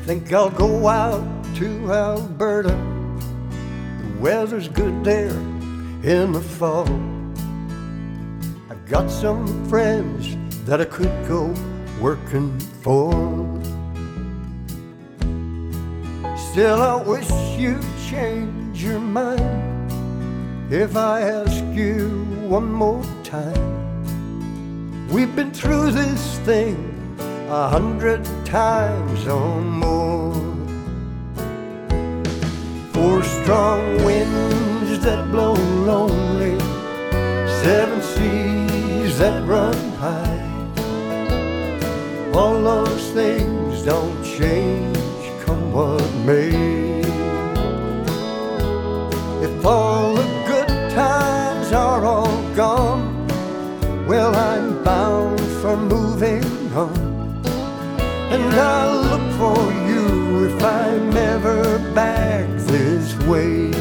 Think I'll go out to Alberta. The weather's good there in the fall. I've got some friends that I could go working for. Still, I wish you'd change your mind if I ask you one more time. We've been through this thing 100 times or more. 4 strong winds that blow lonely, 7 seas that run high. All those things don't change, come what may. If all the good times are all gone, well, I'm bound for moving on. And I'll look for you if I'm ever back this way.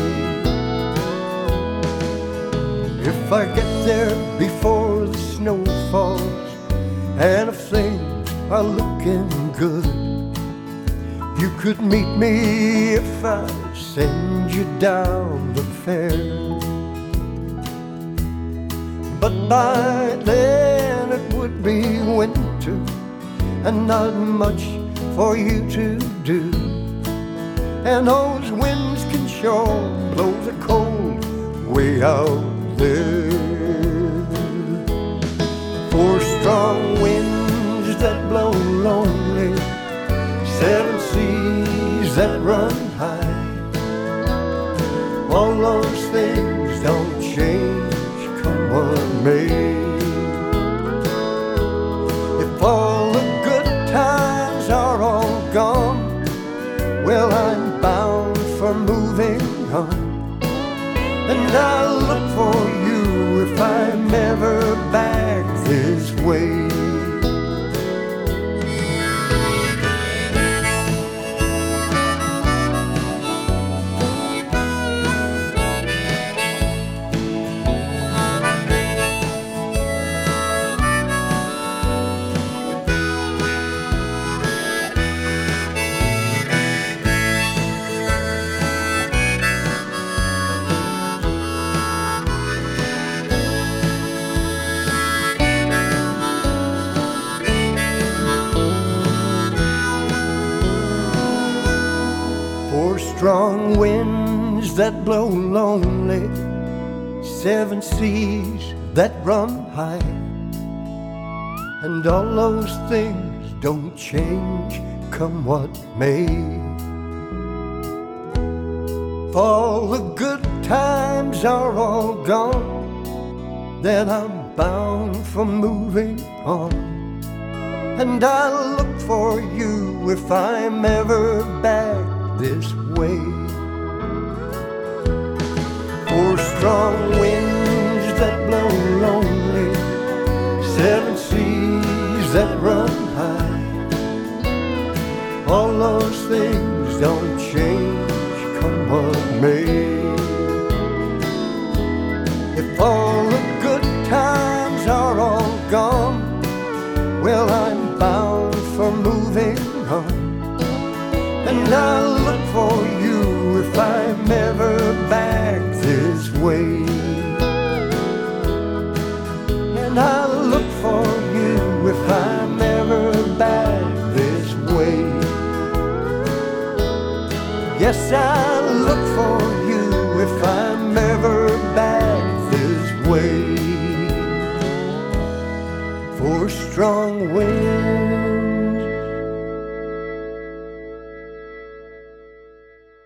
If I get there before the snow falls, and if things are looking good, you could meet me if I send you down the fair. But by then it would be winter and not much for you to do. And those winds can sure blow the cold way out there. 4 strong winds that blow lonely, 7 seas that run high. All those things don't change, come what may. If all the good times are all gone, well, I'm bound for moving on. And I'll look for you if I'm ever back this way. Strong winds that blow lonely, 7 seas that run high. And all those things don't change, come what may. If all the good times are all gone, then I'm bound for moving on. And I'll look for you if I'm ever back this way. 4 strong winds that blow lonely, 7 seas that run high. All those things don't change, come what may. If all the good times are all gone, well, I'm bound for moving on. And I'll look for you if I'm ever back this way. And I'll look for you if I'm ever back this way. Yes, I'll look for you if I'm ever back this way. 4 strong winds